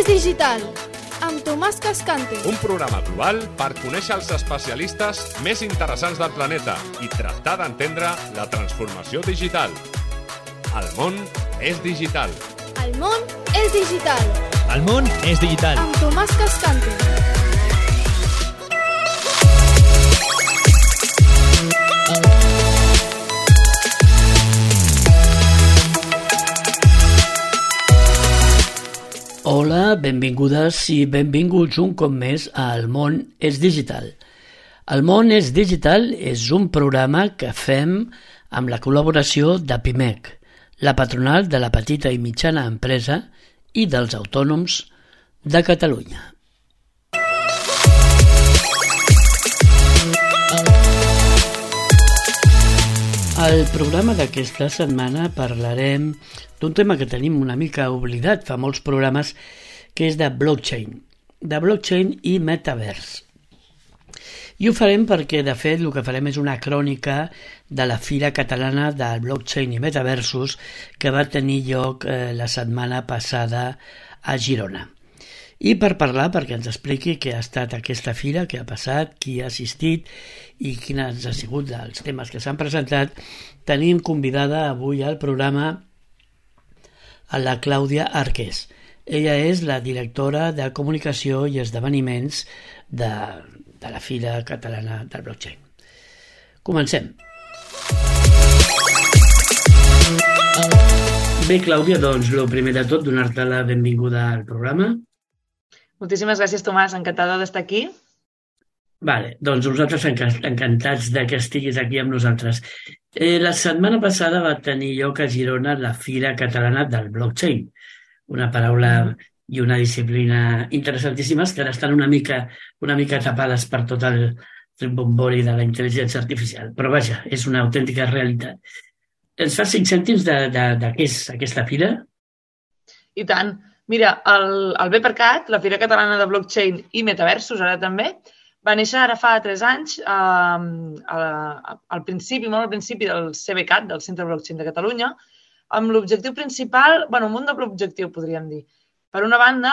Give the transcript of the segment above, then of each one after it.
digital, amb Tomàs Cascante. Un programa global per conèixer els especialistes més interessants del planeta i tractar d'entendre la transformació digital. El món és digital. El món és digital. El món és digital. Amb Tomàs Cascante. Hola, benvingudes i benvinguts un cop més a El món és digital. El món és digital és un programa que fem amb la col·laboració de PIMEC, la patronal de la petita i mitjana empresa i dels autònoms de Catalunya. Al programa d'aquesta setmana parlarem d'un tema que tenim una mica oblidat fa molts programes, que és de blockchain i metavers. I ho farem perquè, de fet, el que farem és una crònica de la Fira Catalana del Blockchain i Metaversos que va tenir lloc la setmana passada a Girona. I per parlar, perquè ens expliqui què ha estat aquesta fira, què ha passat, qui ha assistit i quins han sigut els temes que s'han presentat, tenim convidada avui al programa a la Clàudia Arqués. Ella és la directora de Comunicació i Esdeveniments de la Fira Catalana del Blockchain. Comencem. Bé, Clàudia, doncs, el primer de tot, donar-te la benvinguda al programa. Moltíssimes gràcies, Tomàs. Encantada d'estar aquí. Vale, doncs nosaltres encantats de que estiguis aquí amb nosaltres. La setmana passada va tenir lloc a Girona la Fira Catalana del Blockchain, una paraula i una disciplina interessantíssimes que ara estan una mica tapades per tot el bombori de la intel·ligència artificial. Però vaja, és una autèntica realitat. Ens fas 5 cèntims de què és aquesta fira? I tant. Mira, el BPRCAT, la Fira Catalana de Blockchain i Metaversos, ara també, va néixer ara fa 3 anys al principi del CBCAT, del Centre Blockchain de Catalunya, amb l'objectiu principal, un munt doble objectiu, podríem dir. Per una banda,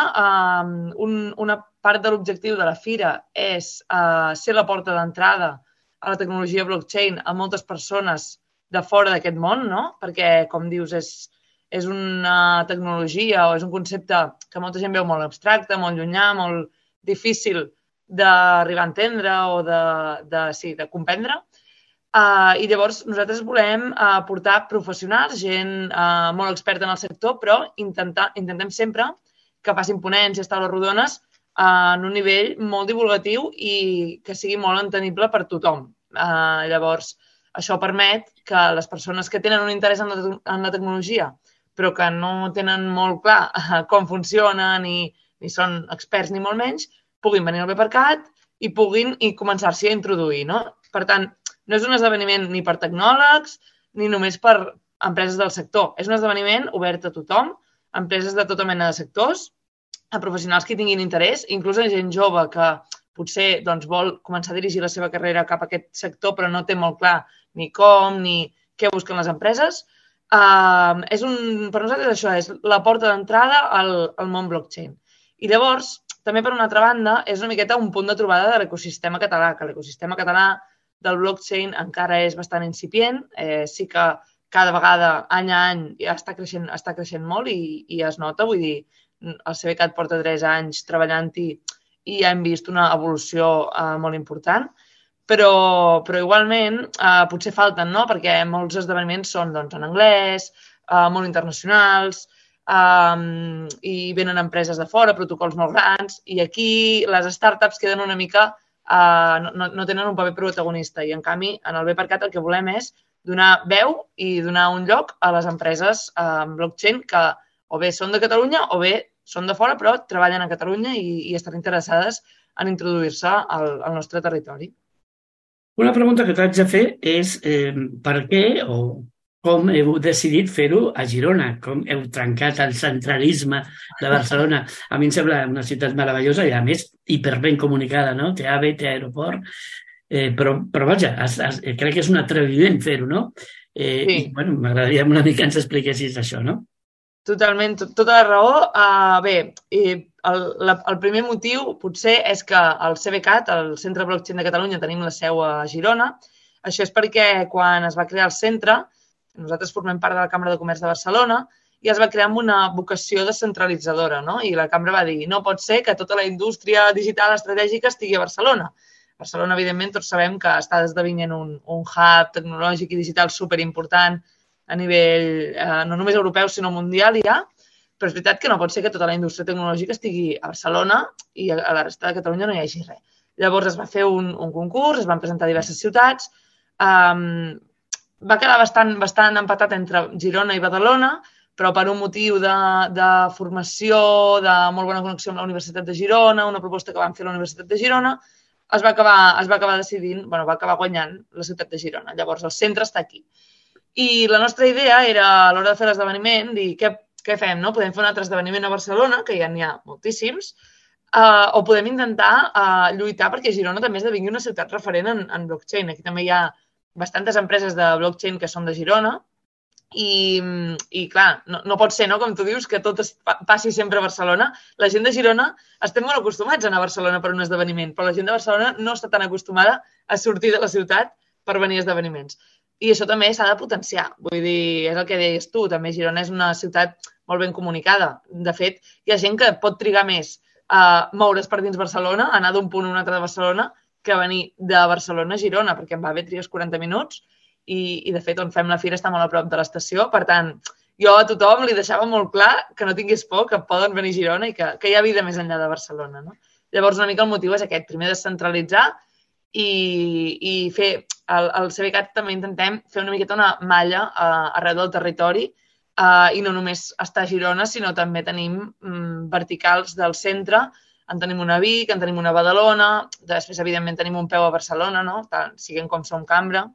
una part de l'objectiu de la fira és ser la porta d'entrada a la tecnologia blockchain a moltes persones de fora d'aquest món, no? Perquè, com dius, és una tecnologia o és un concepte que molta gent veu molt abstracte, molt llunyà, molt difícil d'arribar a entendre o de comprendre. I llavors nosaltres volem portar professionals, gent molt experta en el sector, però intentem sempre que facin ponències, taules rodones, en un nivell molt divulgatiu i que sigui molt entenible per tothom. Llavors, això permet que les persones que tenen un interès en la tecnologia però que no tenen molt clar com funciona ni són experts ni molt menys, puguin venir al BPRCAT i puguin començar-s'hi a introduir, no? Per tant, no és un esdeveniment ni per tecnòlegs ni només per empreses del sector. És un esdeveniment obert a tothom, a empreses de tota mena de sectors, a professionals que tinguin interès, inclús a gent jove que potser vol començar a dirigir la seva carrera cap a aquest sector però no té molt clar ni com ni què busquen les empreses. Per nosaltres això és la porta d'entrada al món blockchain. I llavors, també per una altra banda, és una miqueta un punt de trobada de l'ecosistema català, que l'ecosistema català del blockchain encara és bastant incipient, sí que cada vegada, any a any, està creixent molt i es nota, vull dir, el CBCAT porta 3 anys treballant-hi i hem vist una evolució molt important. Però igualment potser falten, no? Perquè molts esdeveniments són en anglès, molt internacionals, i venen empreses de fora, protocols molt grans, i aquí les startups queden una mica, no tenen un paper protagonista. I en canvi, en el BPRCAT el que volem és donar veu i donar un lloc a les empreses blockchain que o bé són de Catalunya o bé són de fora, però treballen a Catalunya i estan interessades en introduir-se al nostre territori. Una pregunta que t'haig de fer és per què o com heu decidit fer-ho a Girona, com heu trencat el centralisme de Barcelona. A mi em sembla una ciutat meravellosa i, a més, hiperben comunicada, no? Té AVE, té aeroport, però vaja, crec que és un atreviment fer-ho, no? Sí. I, m'agradaria una mica que ens expliquessis això, no? Totalment, tota la raó. Bé, el primer motiu potser és que el CBCAT, el Centre Blockchain de Catalunya, tenim la seu a Girona. Això és perquè quan es va crear el centre, nosaltres formem part de la Cambra de Comerç de Barcelona, i es va crear amb una vocació descentralitzadora, no? I la Cambra va dir, no pot ser que tota la indústria digital estratègica estigui a Barcelona. Barcelona, evidentment, tots sabem que està esdevenint un hub tecnològic i digital superimportant a nivell no només europeu, sinó mundial ja, però és veritat que no pot ser que tota la indústria tecnològica estigui a Barcelona i a la resta de Catalunya no hi hagi res. Llavors es va fer un concurs, es van presentar diverses ciutats, va quedar bastant empatat entre Girona i Badalona, però per un motiu de formació, de molt bona connexió amb la Universitat de Girona, una proposta que van fer a la Universitat de Girona, es va acabar decidint, va acabar guanyant la ciutat de Girona. Llavors el centre està aquí. I la nostra idea era, a l'hora de fer l'esdeveniment, dir què fem, no? Podem fer un altre esdeveniment a Barcelona, que ja n'hi ha moltíssims, o podem intentar lluitar perquè Girona també esdevingui una ciutat referent en blockchain. Aquí també hi ha bastantes empreses de blockchain que són de Girona i clar, no pot ser, no? Com tu dius, que tot passi sempre a Barcelona. La gent de Girona estem molt acostumats a anar a Barcelona per un esdeveniment, però la gent de Barcelona no està tan acostumada a sortir de la ciutat per venir a esdeveniments. I això també s'ha de potenciar. Vull dir, és el que deies tu, també Girona és una ciutat molt ben comunicada. De fet, hi ha gent que pot trigar més a moure's per dins Barcelona, anar d'un punt a un altre de Barcelona, que venir de Barcelona a Girona, perquè em va bé trigues 40 minuts i de fet, on fem la fira està molt a prop de l'estació. Per tant, jo a tothom li deixava molt clar que no tinguis por, que poden venir a Girona i que hi ha vida més enllà de Barcelona, no? Llavors, una mica el motiu és aquest, primer descentralitzar i fer al CBCAT també intentem fer una miqueta una malla arreu del territori i no només estar a Girona, sinó també tenim verticals del centre. En tenim una a Vic, en tenim una a Badalona, després, evidentment, tenim un peu a Barcelona, no? Tant siguem com som cambra.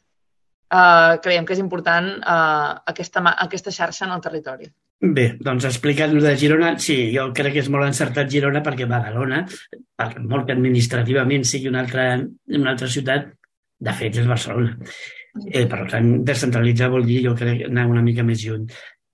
Creiem que és important aquesta xarxa en el territori. Bé, doncs explicant-nos de Girona, sí, jo crec que és molt encertat Girona perquè Badalona, per molt que administrativament sigui una altra ciutat, de fet és Barcelona. Per tant, descentralitzar vol dir, jo crec, anar una mica més lluny.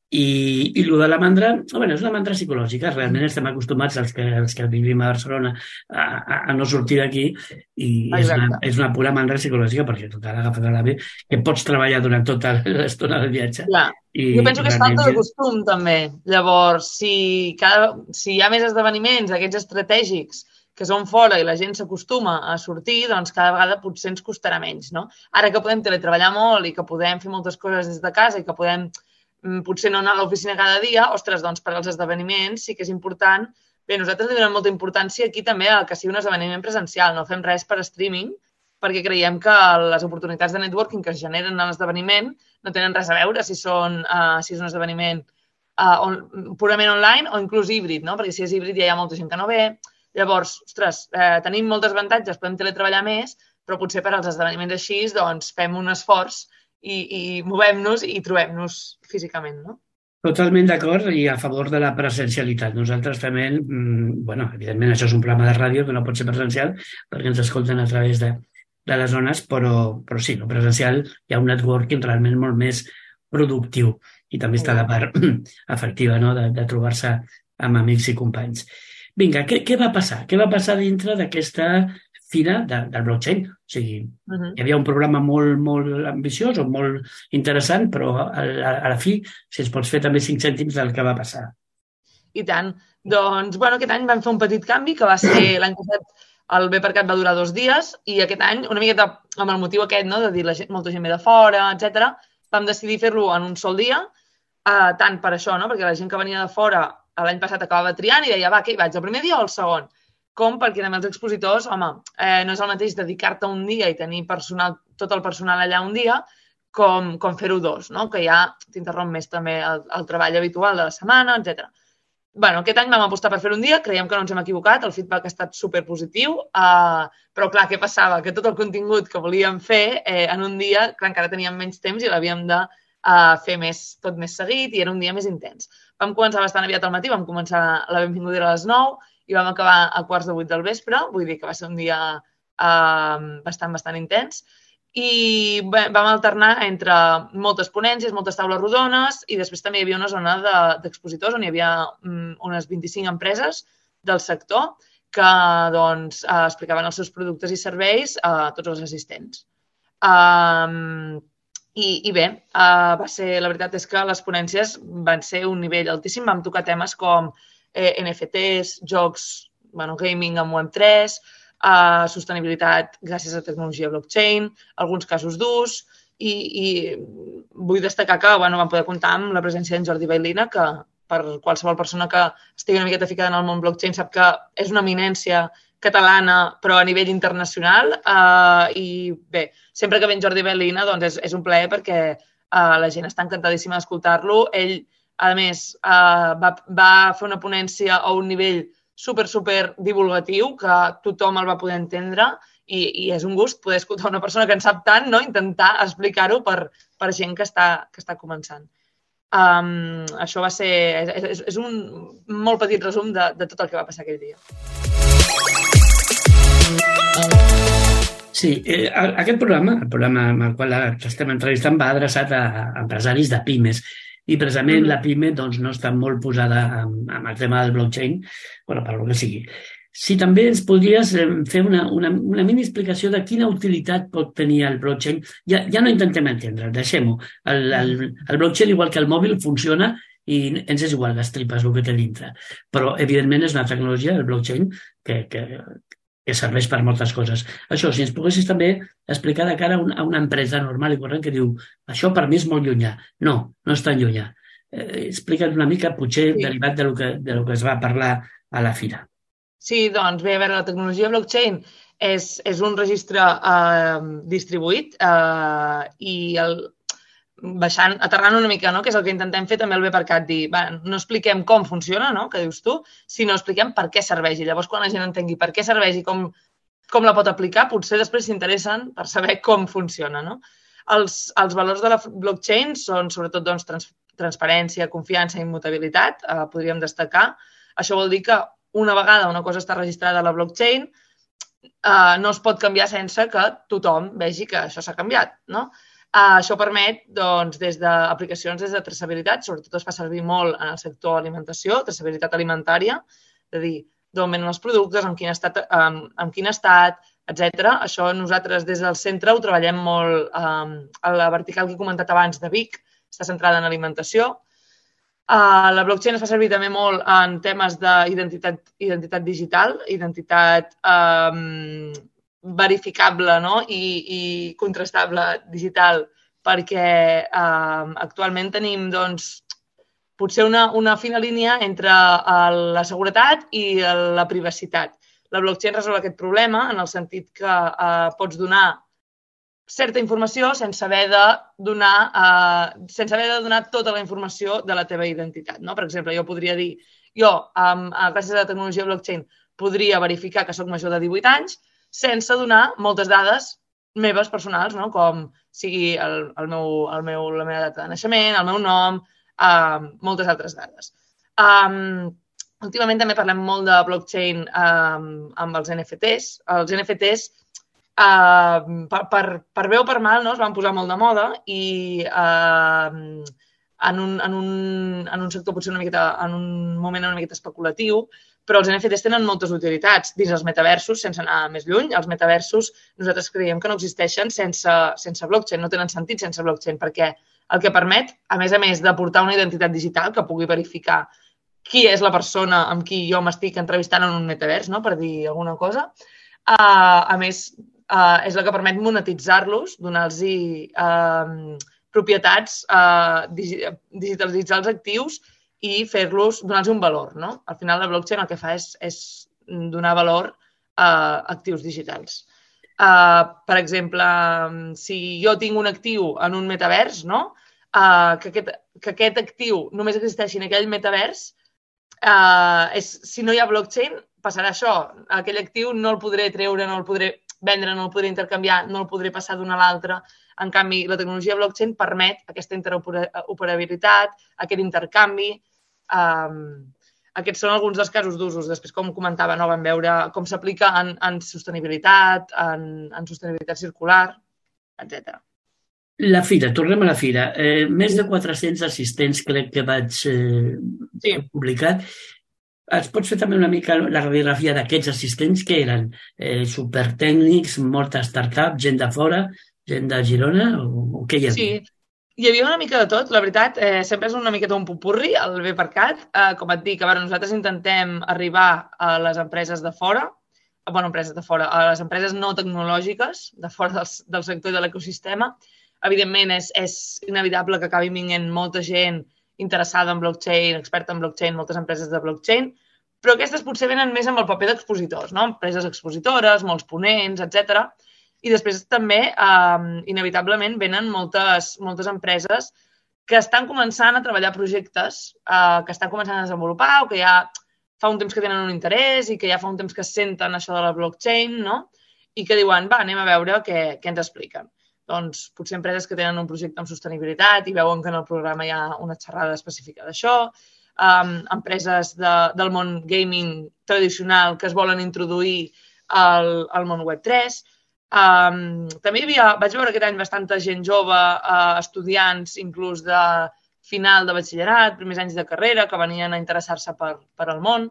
I el de la mandra, és una mandra psicològica. Realment estem acostumats, els que vivim a Barcelona, a no sortir d'aquí i és una pura mandra psicològica perquè total agafes a l'AVE que pots treballar durant tota l'estona del viatge. Clar. Jo penso que és falta de costum, també. Llavors, si hi ha més esdeveniments, aquests estratègics, que són fora i la gent s'acostuma a sortir, doncs cada vegada potser ens costarà menys, no? Ara que podem teletreballar molt i que podem fer moltes coses des de casa i que podem potser no anar a l'oficina cada dia, ostres, doncs per als esdeveniments sí que és important. Bé, nosaltres li donem molta importància aquí també a que sigui un esdeveniment presencial, no fem res per streaming, perquè creiem que les oportunitats de networking que es generen a l'esdeveniment no tenen res a veure si és un esdeveniment purament online o inclús híbrid, no? Perquè si és híbrid ja hi ha molta gent que no ve. Llavors, ostres, tenim molts avantatges, podem teletreballar més, però potser per als esdeveniments així doncs fem un esforç i movem-nos i trobem-nos físicament, no? Totalment d'acord i a favor de la presencialitat. Nosaltres també, evidentment això és un programa de ràdio que no pot ser presencial perquè ens escolten a través de les zones, però sí, no presencial hi ha un networking realment molt més productiu i també està la part efectiva, no?, de trobar-se amb amics i companys. Vinga, què va passar? Què va passar dintre d'aquesta fira del blockchain? O sigui, hi havia un programa molt, molt ambiciós o molt interessant, però a la fi, si ens pots fer també 5 cèntims del que va passar. I tant. Doncs, aquest any vam fer un petit canvi, que va ser l'any passat el BParcat va durar 2 dies, i aquest any, una miqueta amb el motiu aquest, no?, de dir molta gent ve de fora, etc., vam decidir fer-lo en un sol dia, tant per això, no?, perquè la gent que venia de fora l'any passat acabava triant i deia, va, què hi vaig, el primer dia o el segon? Com perquè també els expositors, no és el mateix dedicar-te un dia i tenir tot el personal allà un dia com fer-ho 2, no? Que ja t'interromp més també el treball habitual de la setmana, etc. Aquest any vam apostar per fer un dia, creiem que no ens hem equivocat, el feedback ha estat superpositiu, però clar, què passava? Que tot el contingut que volíem fer en un dia, clar, encara teníem menys temps i l'havíem de fer tot més seguit i era un dia més intens. Vam començar bastant aviat al matí, vam començar la benvinguda a les 9 i vam acabar a 7:15 del vespre, vull dir que va ser un dia bastant intens. i vam alternar entre moltes ponències, moltes taules rodones i després també hi havia una zona d'expositors on hi havia unes 25 empreses del sector que doncs, explicaven els seus productes i serveis a tots els assistents. I bé, la veritat és que les ponències van ser un nivell altíssim. Vam tocar temes com NFTs, jocs, gaming amb Web3, sostenibilitat gràcies a tecnologia blockchain, alguns casos d'ús i vull destacar que vam poder comptar amb la presència d'en Jordi Bailina, que per qualsevol persona que estigui una miqueta ficada en el món blockchain sap que és una eminència catalana però a nivell internacional i bé, sempre que ve en Jordi Bailina doncs és un plaer perquè la gent està encantadíssima d'escoltar-lo. Ell, a més, va fer una ponència a un nivell super divulgatiu que tothom el va poder entendre i és un gust poder escoltar una persona que en sap tant, no? Intentar explicar-ho per gent que està començant. Això va ser... És un molt petit resum de tot el que va passar aquell dia. Sí, aquest programa, el programa amb el qual estem entrevistant, va adreçat a empresaris de pimes. I precisament la PIME doncs, no està molt posada amb el tema del blockchain, per el que sigui. Si també ens podries fer una mini explicació de quina utilitat pot tenir el blockchain, ja no intentem entendre, deixem-ho. El blockchain, igual que el mòbil, funciona i ens és igual les tripes, el que té dintre. Però, evidentment, és una tecnologia, el blockchain, que serveix per moltes coses. Això, si ens poguessis també explicar de cara a una empresa normal i corrent que diu això per mi és molt llunyà. No és tan llunyà. Explica't una mica, potser derivat del que es va parlar a la fira. Sí, doncs bé, a veure, la tecnologia blockchain és un registre distribuït i aterrant una mica, no? Que és el que intentem fer també al BParCat, dir, no expliquem com funciona, no? Que dius tu, sinó expliquem per què serveix. I llavors, quan la gent entengui per què serveix i com la pot aplicar, potser després s'interessen per saber com funciona, no? Els valors de la blockchain són sobretot doncs, transparència, confiança i immutabilitat, podríem destacar. Això vol dir que una vegada una cosa està registrada a la blockchain, no es pot canviar sense que tothom vegi que això s'ha canviat, no? Això permet, doncs, des d'aplicacions des de traçabilitat, sobretot es fa servir molt en el sector alimentació, traçabilitat alimentària, és a dir, d'on venen els productes, en quin estat, etc. Això nosaltres des del centre ho treballem molt a la vertical que he comentat abans de Vic, està centrada en alimentació. La blockchain es fa servir també molt en temes d'identitat digital, identitat verificable, no? I contrastable digital, perquè actualment tenim doncs, potser una fina línia entre la seguretat i la privacitat. La blockchain resol aquest problema en el sentit que pots donar certa informació sense haver de donar tota la informació de la teva identitat, no? Per exemple, jo podria dir, gràcies a la tecnologia blockchain, podria verificar que soc major de 18 anys sense donar moltes dades meves personals, no? Com sigui la meva data de naixement, el meu nom, moltes altres dades. Últimament també parlem molt de blockchain amb els NFTs. Els NFTs, per bé o per mal, no? Es van posar molt de moda i en un sector potser en un moment una miqueta especulatiu, però els NFTs tenen moltes utilitats dins els metaversos, sense anar més lluny. Els metaversos nosaltres creiem que no existeixen sense blockchain, no tenen sentit sense blockchain, perquè el que permet, a més d'aportar una identitat digital que pugui verificar qui és la persona amb qui jo m'estic entrevistant en un metavers, no? Per dir alguna cosa. A més, és la que permet monetitzar-los, donar-los propietats digitalitzar els actius i donar-los un valor, no? Al final, la blockchain el que fa és donar valor a actius digitals. Per exemple, si jo tinc un actiu en un metavers, no? Que aquest actiu només existeixi en aquell metavers, si no hi ha blockchain, passarà això. Aquell actiu no el podré treure, no el podré vendre, no el podré intercanviar, no el podré passar d'un a l'altre. En canvi, la tecnologia blockchain permet aquesta interoperabilitat, aquest intercanvi. Aquests són alguns dels casos d'usos. Després, com comentava, no, vam veure com s'aplica en sostenibilitat, en sostenibilitat circular. etc. La fira, tornem a la fira. Més de 400 assistents crec que vaig publicat. Es pots fer també una mica la radiografia d'aquests assistents que eren supertècnics, molta startup, gent de fora, gent de Girona, o què hi havia? Sí, hi havia una mica de tot, la veritat, sempre és una miqueta un popurri, el BParcat. Com et dic, nosaltres intentem arribar a les empreses de fora, a les empreses no tecnològiques, de fora del sector i de l'ecosistema. Evidentment, és inevitable que acabi vinguent molta gent interessada en blockchain, experta en blockchain, moltes empreses de blockchain, però aquestes potser venen més amb el paper d'expositors, no? Empreses expositores, molts ponents, etc. I després també, inevitablement, venen moltes empreses que estan començant a treballar projectes, que estan començant a desenvolupar o que ja fa un temps que tenen un interès i que ja fa un temps que senten això de la blockchain, no? I que diuen, anem a veure què ens expliquen. Doncs potser empreses que tenen un projecte amb sostenibilitat i veuen que en el programa hi ha una xerrada específica d'això, empreses del món gaming tradicional que es volen introduir al món Web3. També vaig veure aquest any bastanta gent jove, estudiants inclús de final de batxillerat, primers anys de carrera, que venien a interessar-se per al món.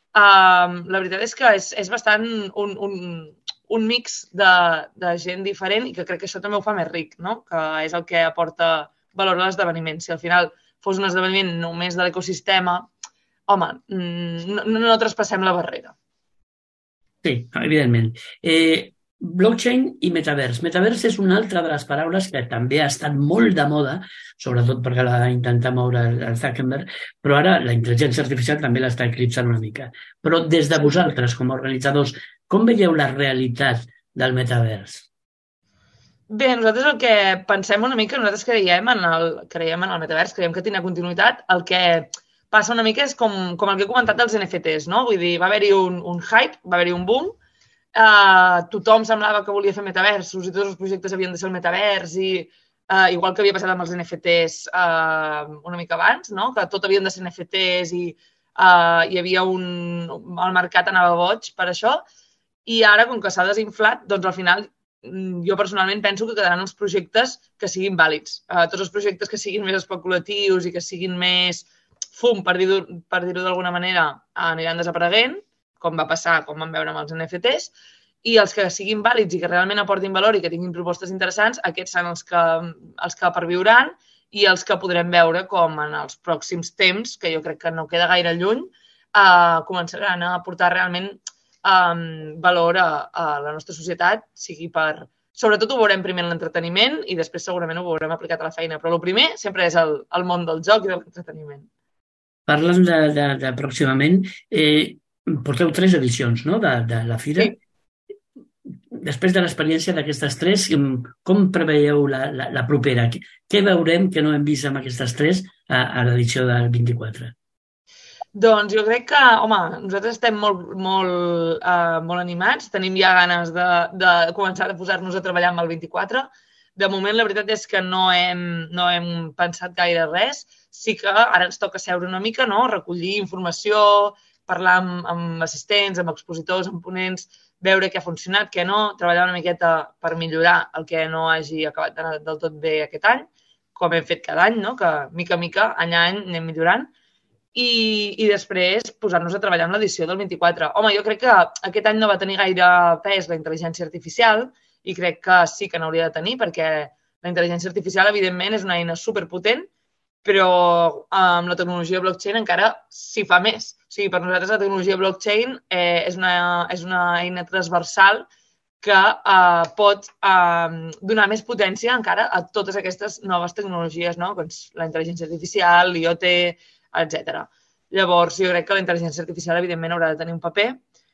La veritat és que és bastant un mix de gent diferent i que crec que això també ho fa més ric, no? Que és el que aporta valor a l'esdeveniment. Si al final fos un esdeveniment només de l'ecosistema, home, no traspassem la barrera. Sí, evidentment. Blockchain i metavers. Metavers és una altra de les paraules que també ha estat molt de moda, sobretot perquè l'ha d'intentar moure el Zuckerberg, però ara la intel·ligència artificial també l'està eclipsant una mica. Però des de vosaltres, com a organitzadors, com veieu la realitat del metavers? Bé, nosaltres el que pensem una mica, nosaltres creiem en el metavers, creiem que tindrà continuïtat. El que passa una mica és com el que he comentat dels NFTs, no? Vull dir, va haver-hi un hype, va haver-hi un boom, tothom semblava que volia fer metaversos i tots els projectes havien de ser el metavers i igual que havia passat amb els NFTs una mica abans, no? Que tot havien de ser NFTs i hi havia el mercat anava boig per això. I ara, com que s'ha desinflat, doncs al final jo personalment penso que quedaran els projectes que siguin vàlids. Tots els projectes que siguin més especulatius i que siguin més fum, per dir-ho d'alguna manera, aniran desapareguent, com va passar, com vam veure amb els NFTs, i els que siguin vàlids i que realment aportin valor i que tinguin propostes interessants, aquests són els que perviuran i els que podrem veure com en els pròxims temps, que jo crec que no queda gaire lluny, començaran a aportar realment valor a la nostra societat, sigui per... Sobretot ho veurem primer en l'entreteniment i després segurament ho veurem aplicat a la feina, però el primer sempre és el món del joc i de l'entreteniment. Parlen de pròximament, porteu 3 edicions, no?, de la fira. Sí. Després de l'experiència d'aquestes 3, com preveieu la propera? Què veurem que no hem vist amb aquestes 3 a l'edició del 24? Doncs jo crec que, home, nosaltres estem molt animats, tenim ja ganes de començar a posar-nos a treballar amb el 24. De moment, la veritat és que no hem pensat gaire res. Sí que ara ens toca seure una mica, no?, recollir informació, parlar amb assistents, amb expositors, amb ponents, veure què ha funcionat, què no, treballar una miqueta per millorar el que no hagi acabat d'anar del tot bé aquest any, com hem fet cada any, no?, que mica a mica, any a any, anem millorant. I després posar-nos a treballar en l'edició del 24. Home, jo crec que aquest any no va tenir gaire pes la intel·ligència artificial i crec que sí que n'hauria de tenir perquè la intel·ligència artificial, evidentment, és una eina superpotent, però amb la tecnologia blockchain encara s'hi fa més. O sigui, per nosaltres la tecnologia blockchain és una eina transversal que pot donar més potència encara a totes aquestes noves tecnologies, no? La intel·ligència artificial, l'IoT, etc. Llavors, jo crec que la intel·ligència artificial, evidentment, haurà de tenir un paper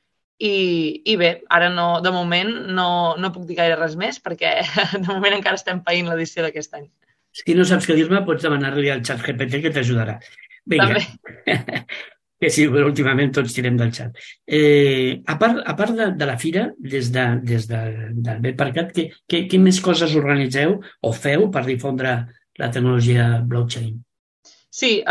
i bé, ara de moment no puc dir gaire res més perquè de moment encara estem païnt l'edició d'aquest any. Si no saps què dir-me, pots demanar-li al xat GPT que t'ajudarà. Vinga. Que sí, però últimament tots tirem del xat. A part de la fira, des del BParcat, què més coses organitzeu o feu per difondre la tecnologia blockchain? Sí,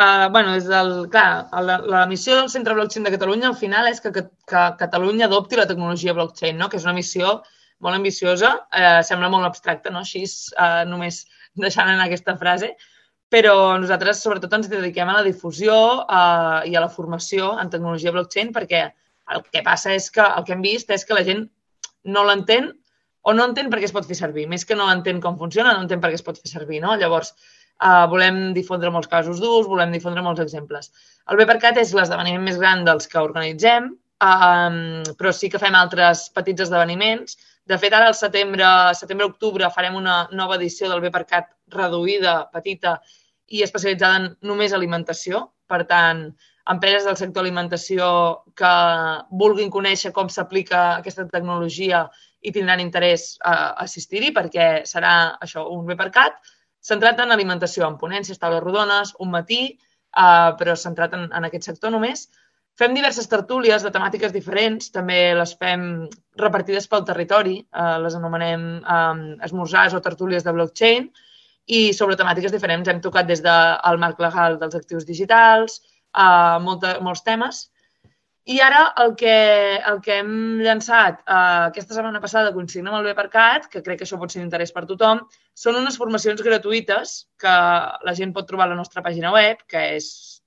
la missió del Centre Blockchain de Catalunya al final és que Catalunya adopti la tecnologia blockchain, no? Que és una missió molt ambiciosa, sembla molt abstracta, no? Així, només deixant anar aquesta frase, però nosaltres sobretot ens dediquem a la difusió i a la formació en tecnologia blockchain perquè el que passa és que el que hem vist és que la gent no l'entén o no entén per què es pot fer servir. Més que no entén com funciona, no entén per què es pot fer servir, no? Llavors, volem difondre molts casos d'ús, volem difondre molts exemples. El BParCat és l'esdeveniment més gran dels que organitzem, però sí que fem altres petits esdeveniments. De fet, ara al setembre-octubre farem una nova edició del BParCat reduïda, petita i especialitzada en només alimentació. Per tant, empreses del sector alimentació que vulguin conèixer com s'aplica aquesta tecnologia i tindran interès a assistir-hi perquè serà això, un BParCat centrat en alimentació, en ponències, taules rodones, un matí, però centrat en aquest sector només. Fem diverses tertúlies de temàtiques diferents, també les fem repartides pel territori, les anomenem esmorzars o tertúlies de blockchain, i sobre temàtiques diferents hem tocat des del marc legal dels actius digitals, molts temes. I ara el que hem llançat aquesta setmana passada coincidint amb el BParCat, que crec que això pot ser d'interès per tothom, són unes formacions gratuïtes que la gent pot trobar a la nostra pàgina web, que és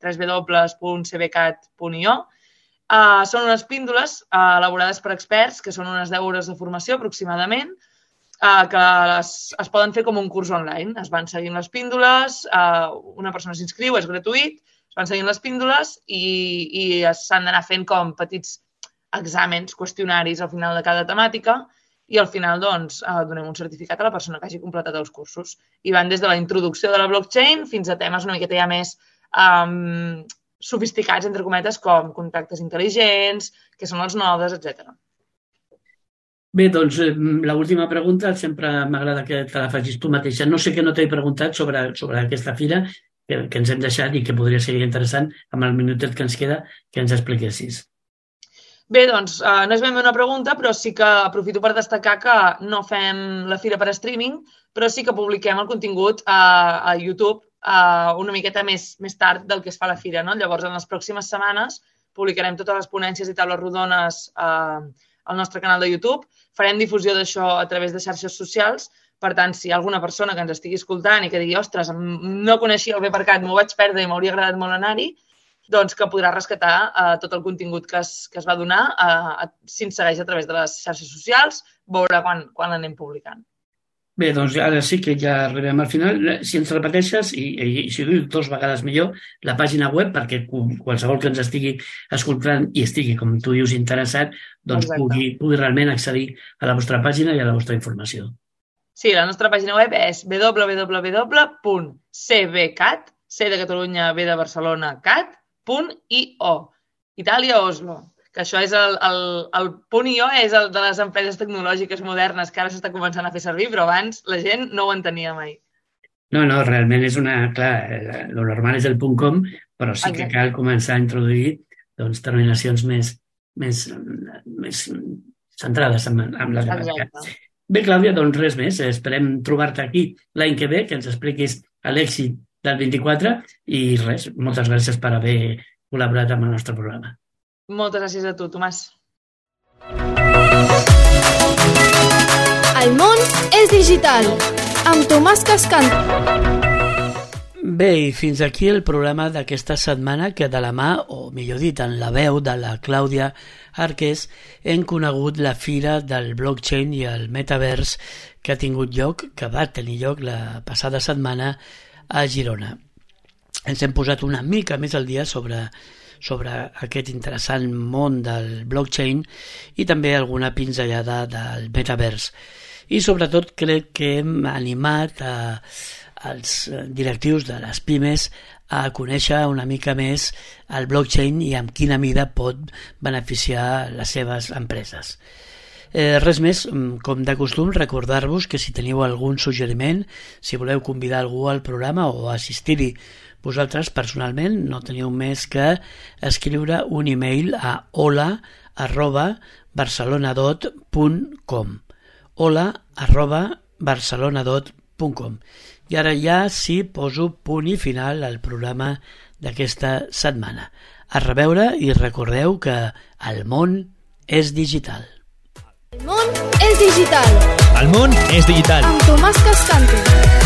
www.cbcat.io. Són unes píndoles elaborades per experts, que són unes 10 hores de formació aproximadament, que es poden fer com un curs online. Es van seguint les píndoles, una persona s'inscriu, és gratuït, es van seguint les píndoles i s'han d'anar fent com petits exàmens, qüestionaris al final de cada temàtica i al final doncs donem un certificat a la persona que hagi completat els cursos. I van des de la introducció de la blockchain fins a temes una miqueta ja més sofisticats, entre cometes, com contractes intel·ligents, què són els nodes, etc. Bé, doncs, l'última pregunta sempre m'agrada que te la facis tu mateixa. No sé què no t'he preguntat sobre aquesta fira que ens hem deixat i que podria ser interessant amb el minutet que ens queda que ens expliquessis. Bé, doncs, no és ben bé una pregunta, però sí que aprofito per destacar que no fem la fira per streaming, però sí que publiquem el contingut a YouTube una miqueta més tard del que es fa a la fira, no? Llavors, en les pròximes setmanes publicarem totes les ponències i taules rodones al nostre canal de YouTube. Farem difusió d'això a través de xarxes socials. Per tant, si hi ha alguna persona que ens estigui escoltant i que digui ostres, no coneixia el BParCat, m'ho vaig perdre i m'hauria agradat molt anar-hi, doncs que podrà rescatar tot el contingut que es va donar si ens segueix a través de les xarxes socials, veurà quan l'anem publicant. Bé, doncs ara sí que ja arribem al final. Si ens repeteixes, i si ho dius 2 vegades millor, la pàgina web, perquè qualsevol que ens estigui escoltant i estigui, com tu dius, interessat, doncs pugui realment accedir a la vostra pàgina i a la vostra informació. Sí, la nostra pàgina web és www.cbcat, C de Catalunya, B de Barcelona, cat.io, Itàlia, Oslo. Que això és el punt .io és el de les empreses tecnològiques modernes que ara s'està començant a fer servir, però abans la gent no ho entenia mai. No, realment és clar, el normal és el .com, però sí que cal començar a introduir doncs, terminacions més centrades en la temàtica. Bé, Clàudia, doncs res més. Esperem trobar-te aquí l'any que ve, que ens expliquis l'èxit del 24 i res, moltes gràcies per haver col·laborat amb el nostre programa. Moltes gràcies a tu, Tomàs. El món és digital, amb Tomàs Cascante. Bé, i fins aquí el programa d'aquesta setmana que de la mà, o millor dit, en la veu de la Clàudia Arqués, hem conegut la fira del blockchain i el metavers que ha tingut lloc, que va tenir lloc la passada setmana a Girona. Ens hem posat una mica més al dia sobre aquest interessant món del blockchain i també alguna pinzellada del metavers. I sobretot crec que hem animat als directius de les pimes a conèixer una mica més el blockchain i amb quina mida pot beneficiar les seves empreses. Res més, com de costum, recordar-vos que si teniu algun suggeriment, si voleu convidar algú al programa o assistir-hi vosaltres personalment, no teniu més que escriure un e-mail a hola@barcelonadot.com hola@barcelonadot.com. I ara ja sí poso punt i final al programa d'aquesta setmana. A reveure i recordeu que el món és digital. El món és digital. El món és digital. Amb Tomàs Cascante.